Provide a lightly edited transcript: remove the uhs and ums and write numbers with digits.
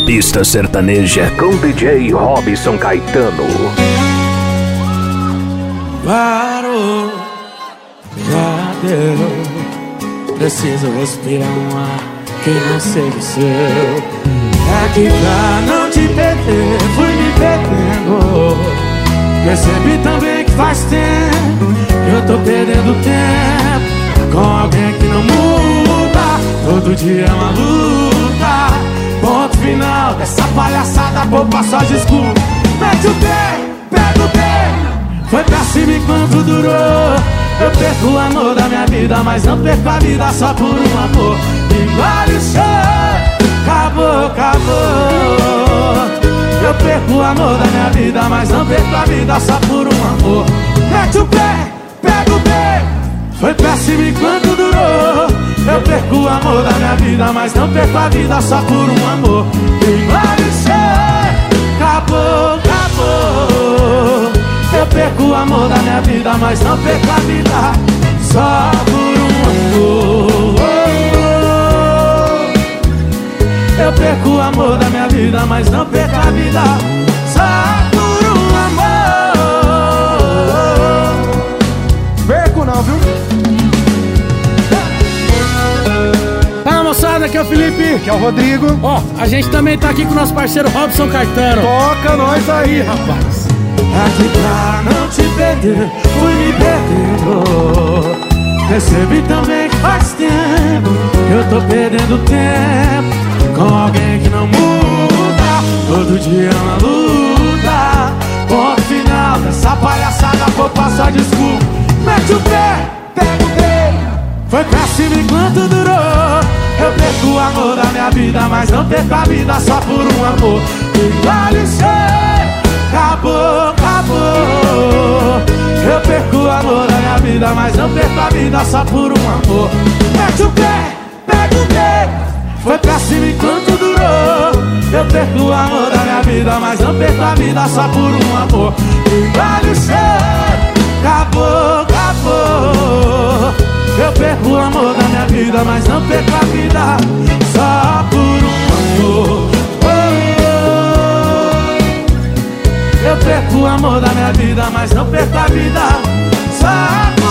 Pista Sertaneja com DJ Robson Caetano. Parou, já deu. Preciso respirar um ar que não seja o seu. É que pra não te perder, fui me perdendo. Percebi também que faz tempo que eu tô perdendo tempo com alguém que não muda. Todo dia é uma luta. Ponto final dessa palhaçada, poupa só desculpa. Mete o pé, pega o pé. Foi pra cima enquanto durou. Eu perco o amor da minha vida, mas não perco a vida só por um amor. Engole o chão, acabou, acabou. Eu perco o amor da minha vida, mas não perco a vida só por um amor. Mete o pé, pega o pé. Foi péssimo enquanto durou. Eu perco o amor da minha vida, mas não perco a vida só por um amor. Engole o chão, acabou, acabou. Eu perco o amor da minha vida, mas não perco a vida só por um amor. Eu perco o amor da minha vida, mas não perco a vida só por um amor. Perco não, viu? Fala, moçada, aqui é o Felipe. Aqui é o Rodrigo. Ó, a gente também tá aqui com o nosso parceiro Robson Caetano. Toca nós aí, rapaz. Aqui pra não te perder, fui me perdendo. Percebi também que faz tempo que eu tô perdendo tempo com alguém que não muda. Todo dia é uma luta. Ponto final dessa palhaçada, vou passar desculpa. Mete o pé, pega o pé. Foi péssimo enquanto durou. Eu perco o amor da minha vida, mas não perco a vida só por um amor. Engole o chão, acabou, acabou. Eu perco o amor da minha vida, mas não perco a vida só por um amor. Mete o pé, pega o pé. Foi péssimo enquanto durou. Eu perco o amor da minha vida, mas não perco a vida só por um amor. Engole o chão, acabou, acabou. Eu perco o amor da minha vida, mas não perco a vida só por um amor. Eu perco o amor da minha vida, mas não perco a vida só por